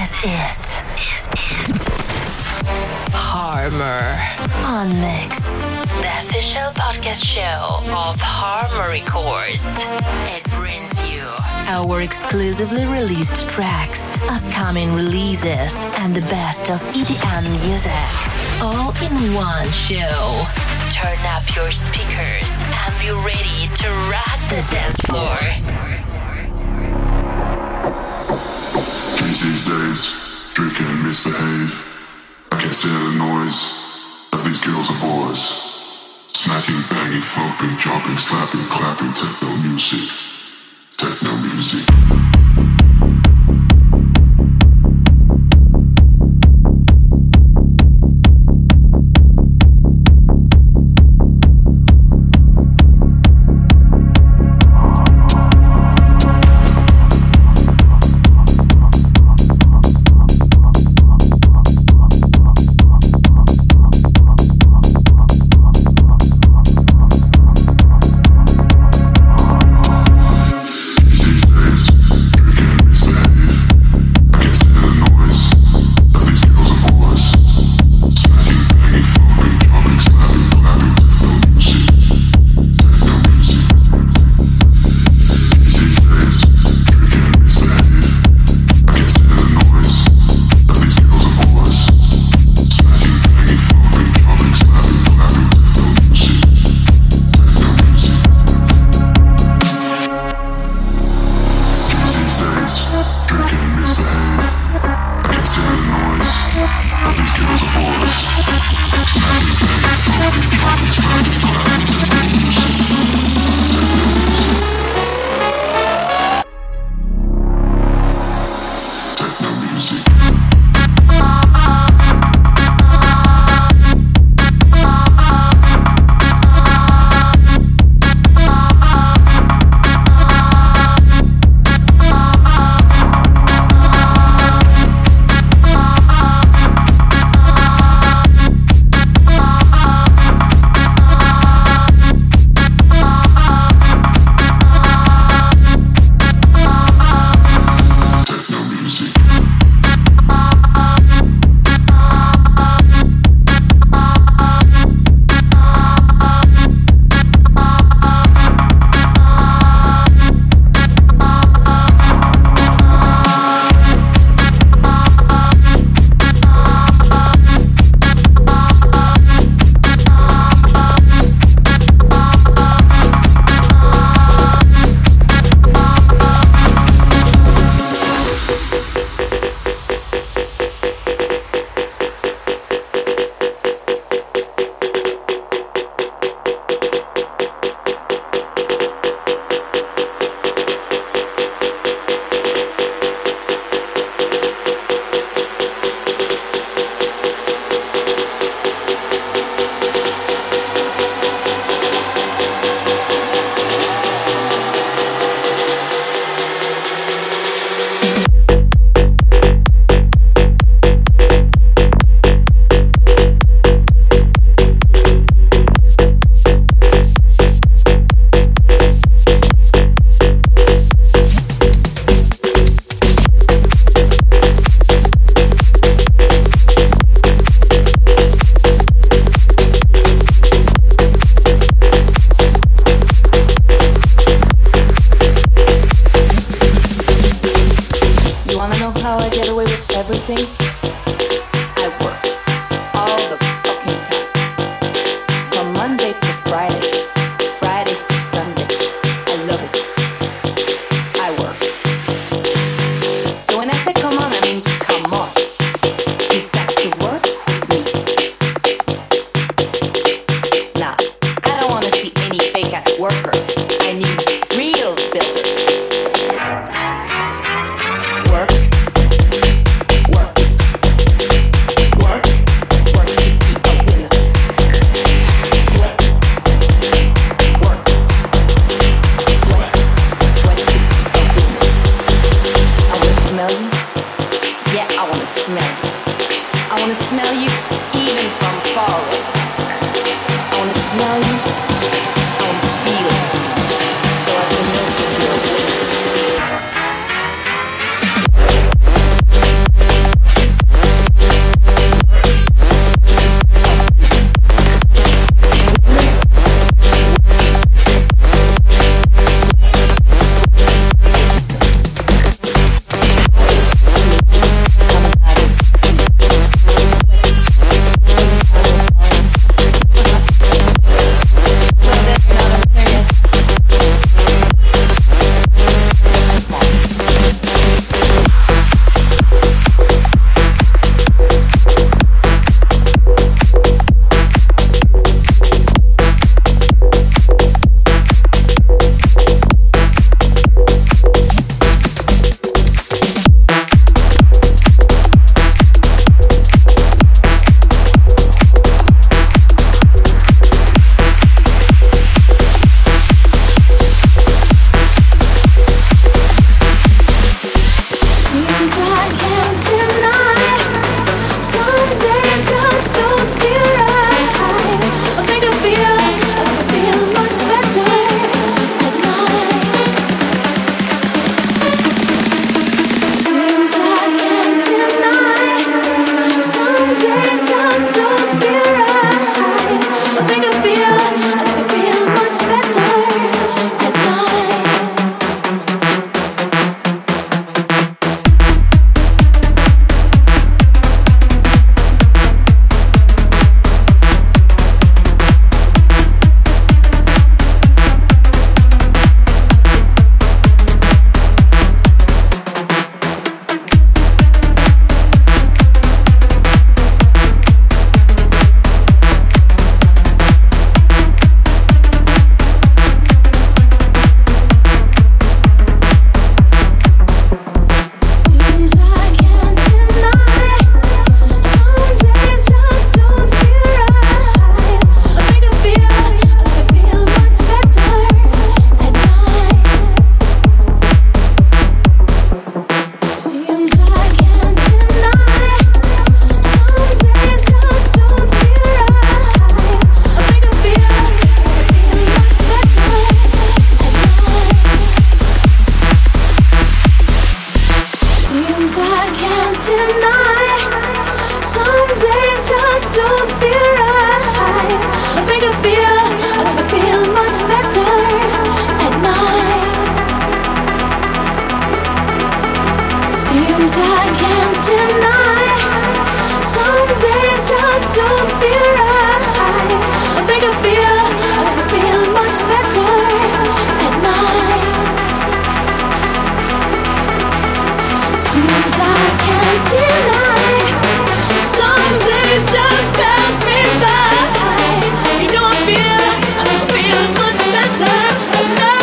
is it. Harmer on Mix, the official podcast show of Harmer Records. It brings you our exclusively released tracks, upcoming releases, and the best of EDM music, all in one show. Turn up your speakers and be ready to rock the dance floor. Kids these days, drink and misbehave. I can't stand the noise of these girls and boys. Smacking, banging, thumping, jumping, slapping, clapping, techno music. Techno music. Work, deny. Some days just don't feel right. I think I feel much better at night. Seems I can't deny. Some days just don't feel right. I think I feel much better at night. Seems I can't deny. Some days just pass me by. You know I feel much better at night.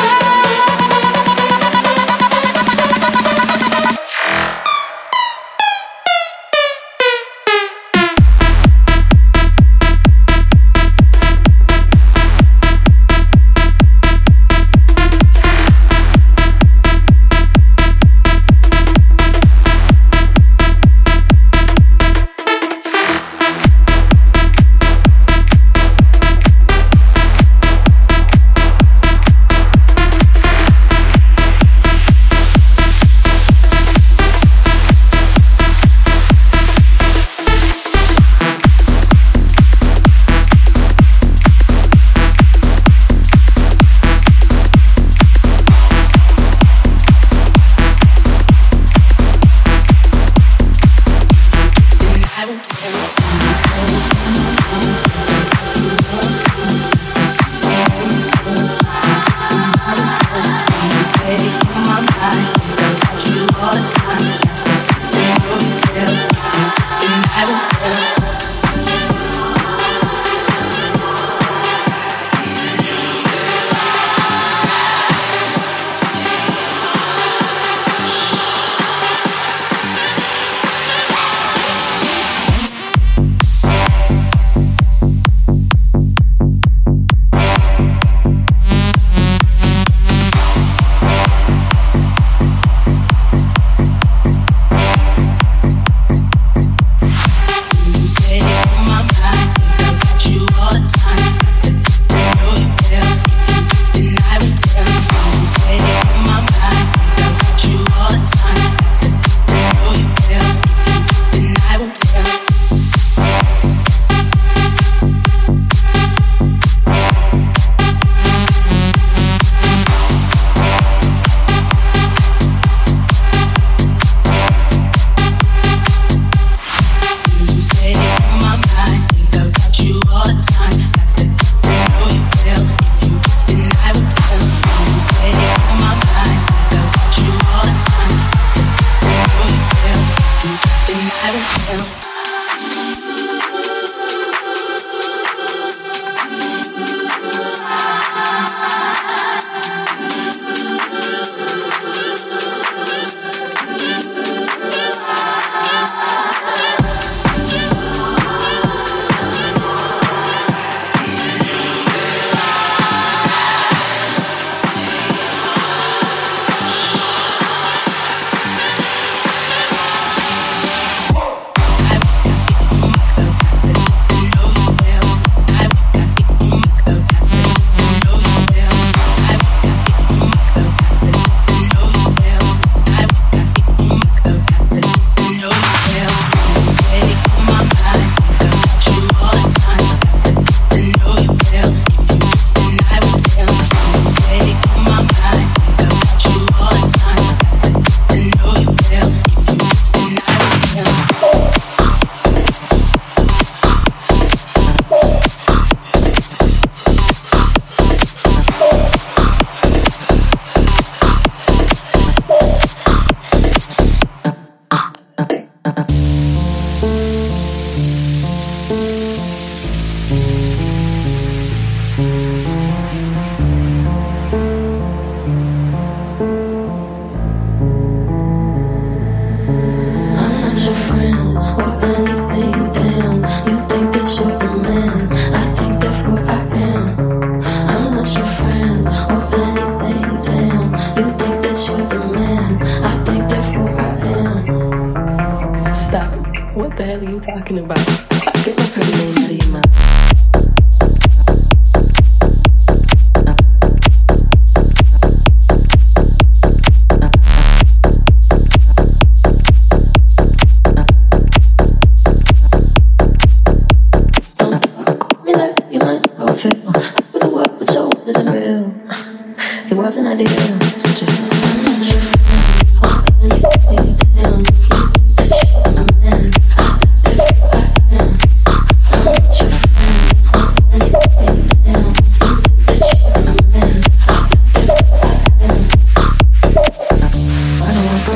talking about? Get my pretty name out of your mouth.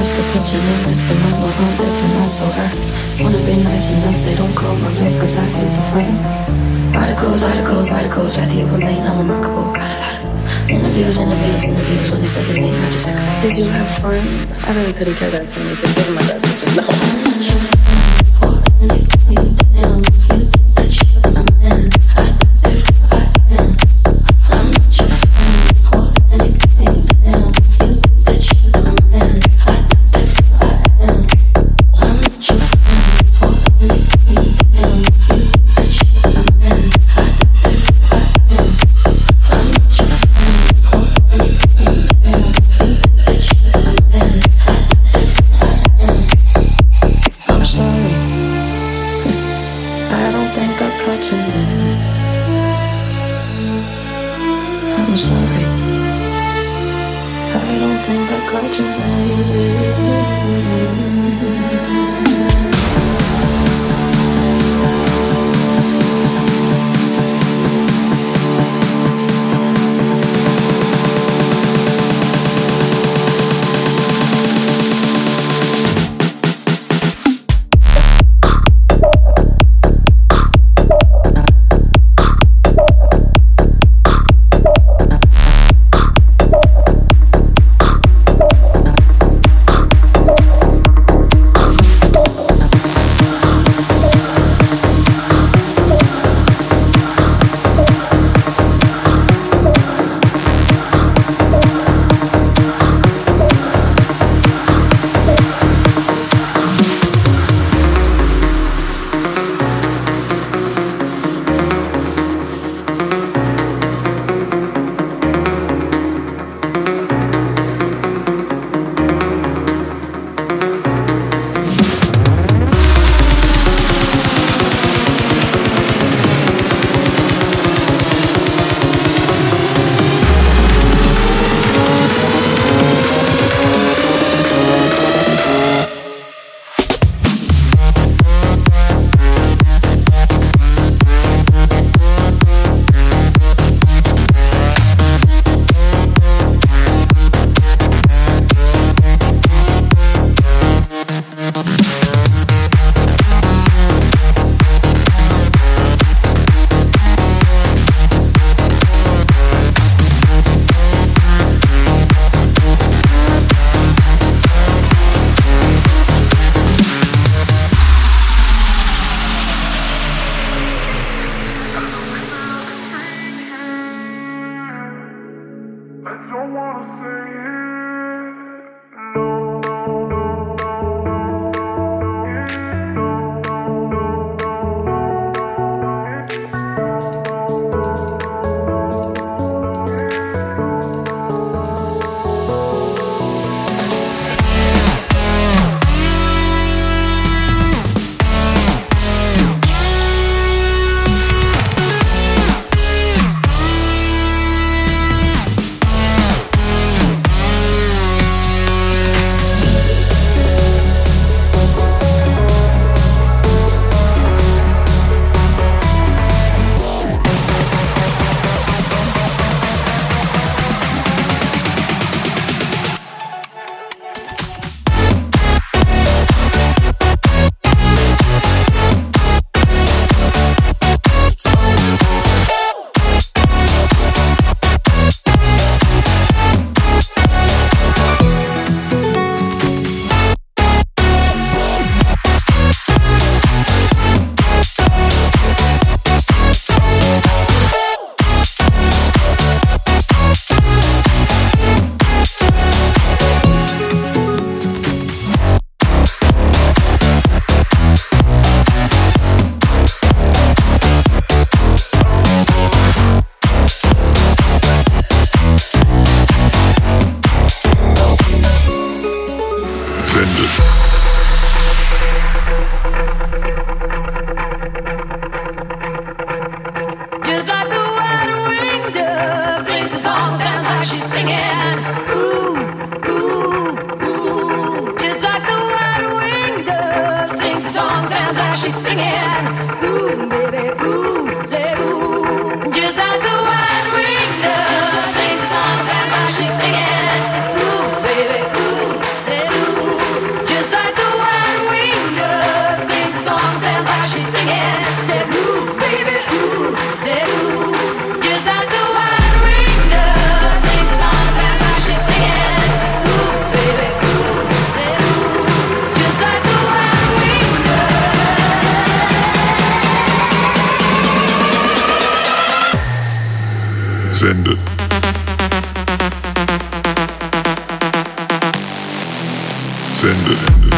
to put your name next to mine, but I'm different, so I wanna be nice enough. They don't call my bluff, cause I hate to frame. Articles, rather you remain unremarkable. Interviews, when they say your name, I just like, did you have fun? I really couldn't care less, and you've been giving my best, but just know I'm not your friend. You damn, you that you the man. I thought if I am, I'm not your friend. Or anything, damn, you that you the man. I thought if I am, I'm not your friend. Or anything, damn, you that you the man. I thought if I am, I'm not your friend. Or anything, damn, you that you the man. I thought if I am, I'm sorry. I don't think I caught your name. I'm sorry. I don't think I caught your name. Singing, ooh, baby, ooh, say ooh. Send it.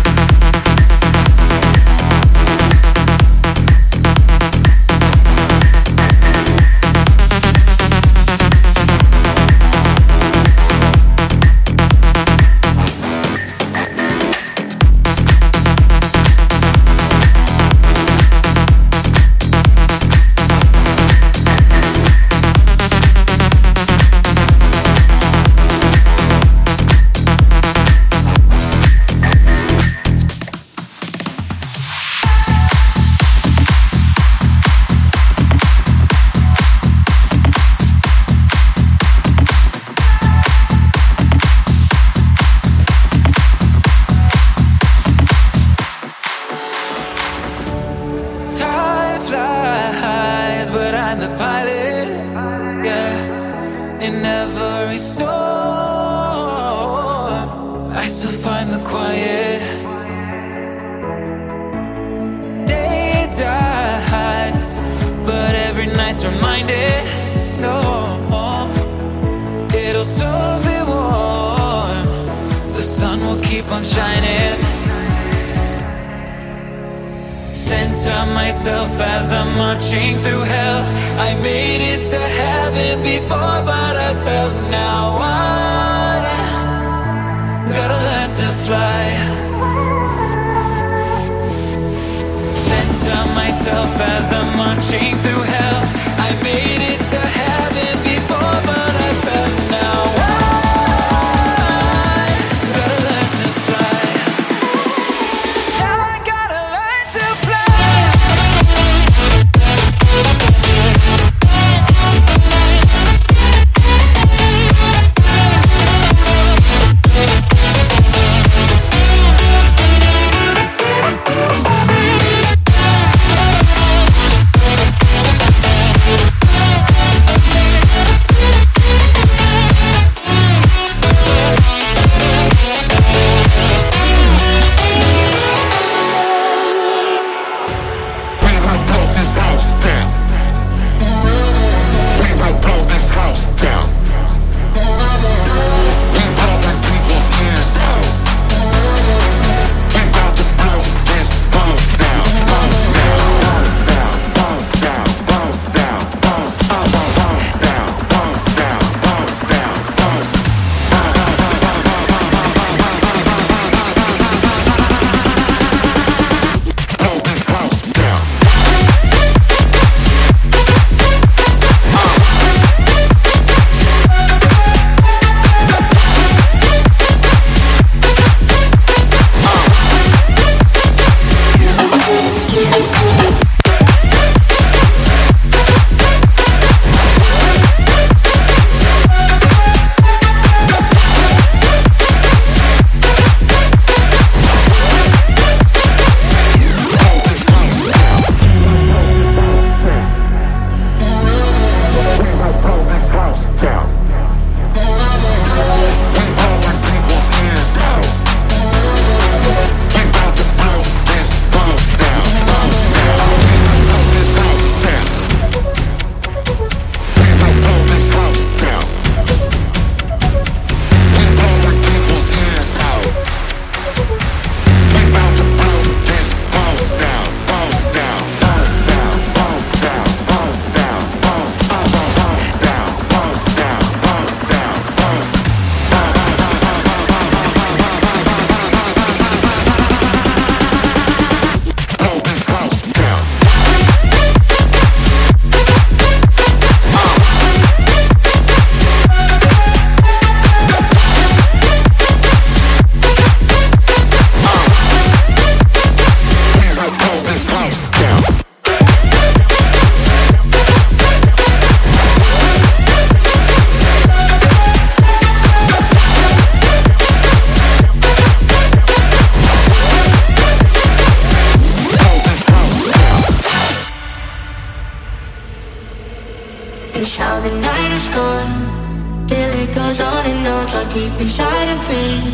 It's how the night is gone, till it goes on and on, so deep inside of me.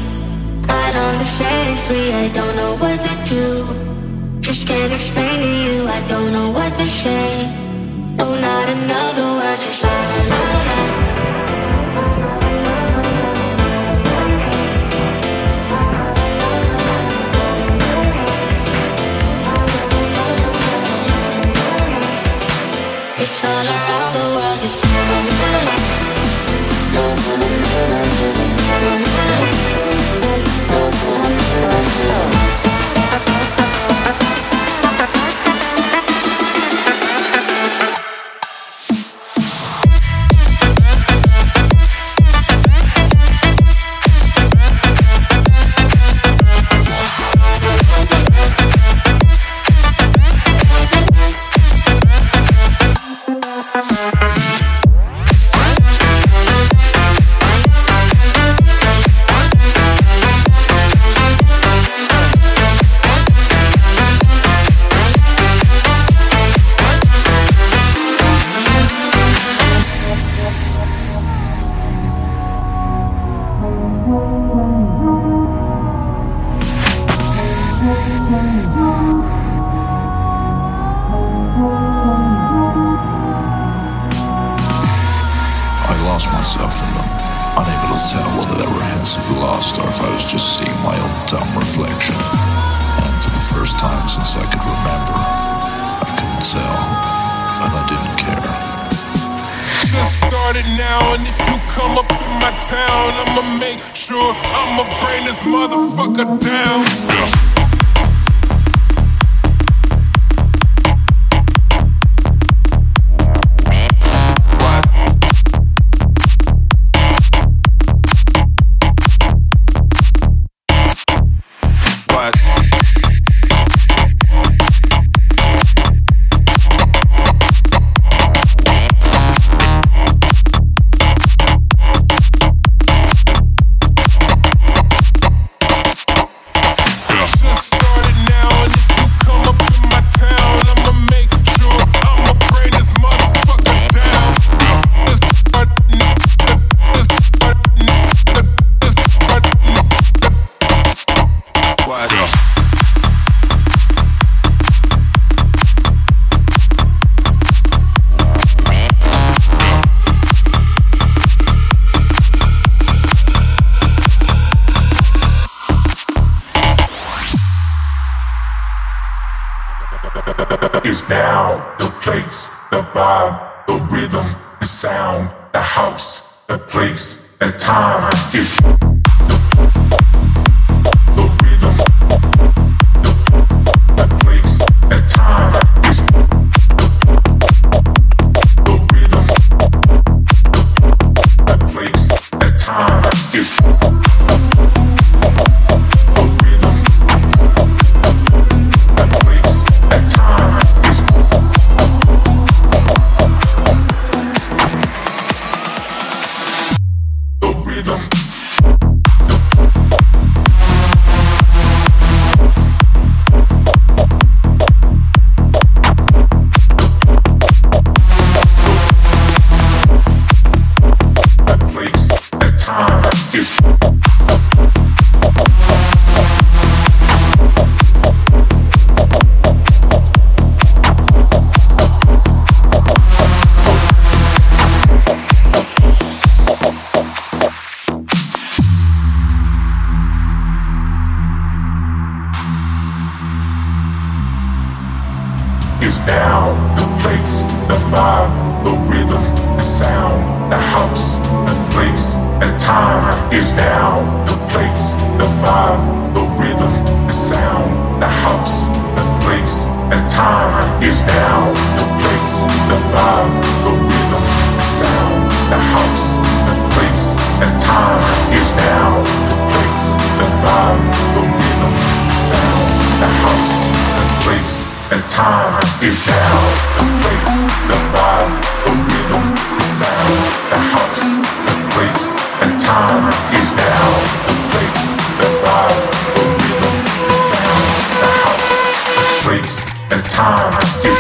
I long to set it free, I don't know what to do. Just can't explain to you, I don't know what to say. Oh, not another word, just la la la la. reflection. And for the first time since I could remember, I couldn't tell, and I didn't care. Just started now, and if you come up in my town, I'ma make sure I'ma bring this motherfucker down. Yeah. Is now the place, the vibe, the rhythm, the sound, the house, the place, the time is the rhythm, the place, the time is the rhythm, the place, the time is the rhythm, the place, the time. Is now the place, the vibe, the rhythm, the sound, the house, the place, the time. Is now the place, the vibe, the rhythm, the sound, the house, the place, the time. Is now the place, the vibe, the rhythm, the sound, the house, the place, the time. Is now the place, the vibe, the rhythm, the sound, the house, the place. And time is now the place, the vibe, the rhythm, the sound, the house, the place. And time is now the place, the vibe, the rhythm, the sound, the house, the place. And time is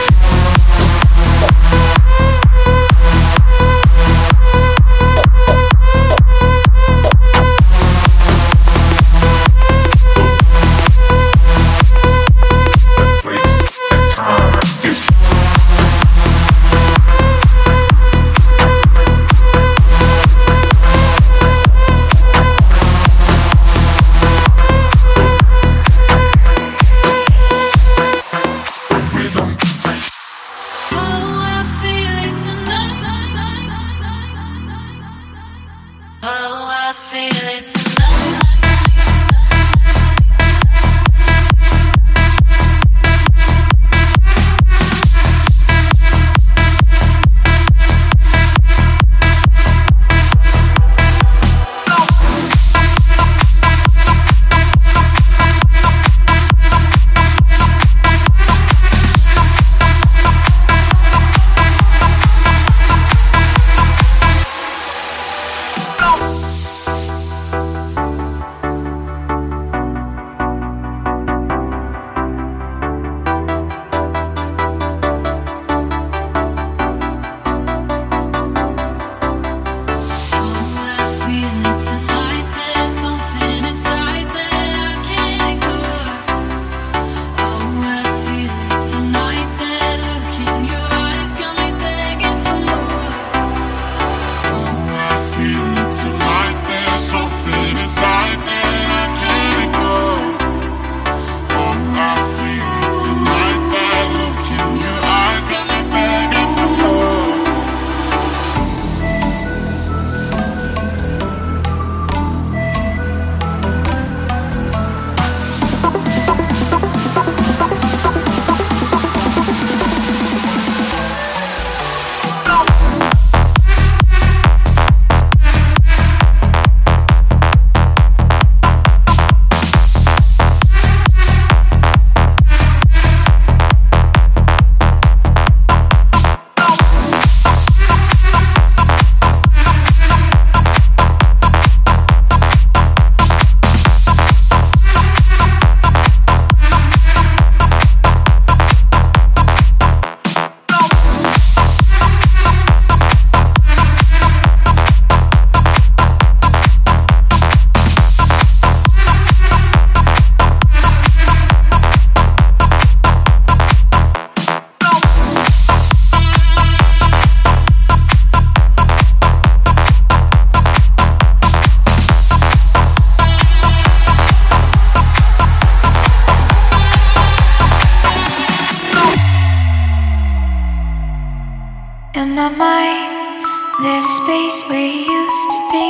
my mind, there's a space where you used to be.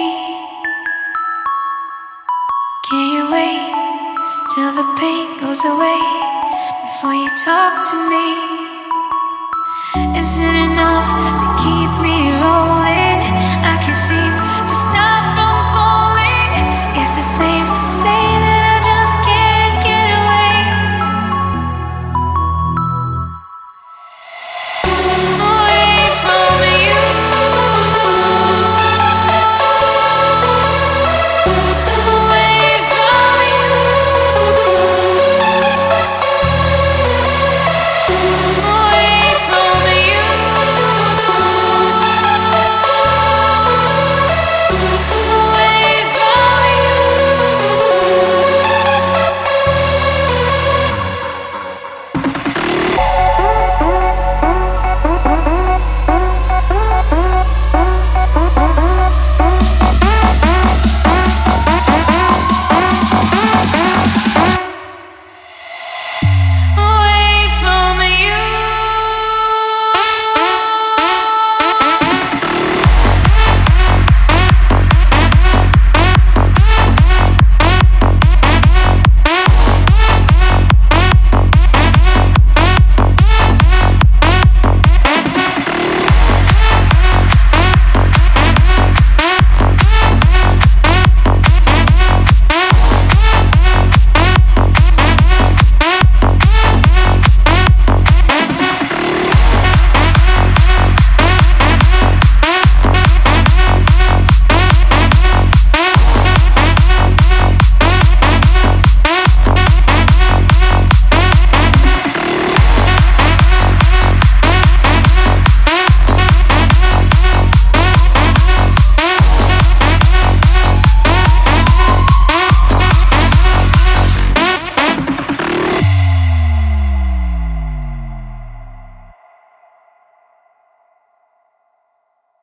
Can you wait till the pain goes away before you talk to me? Is it enough to keep me rolling? I can seem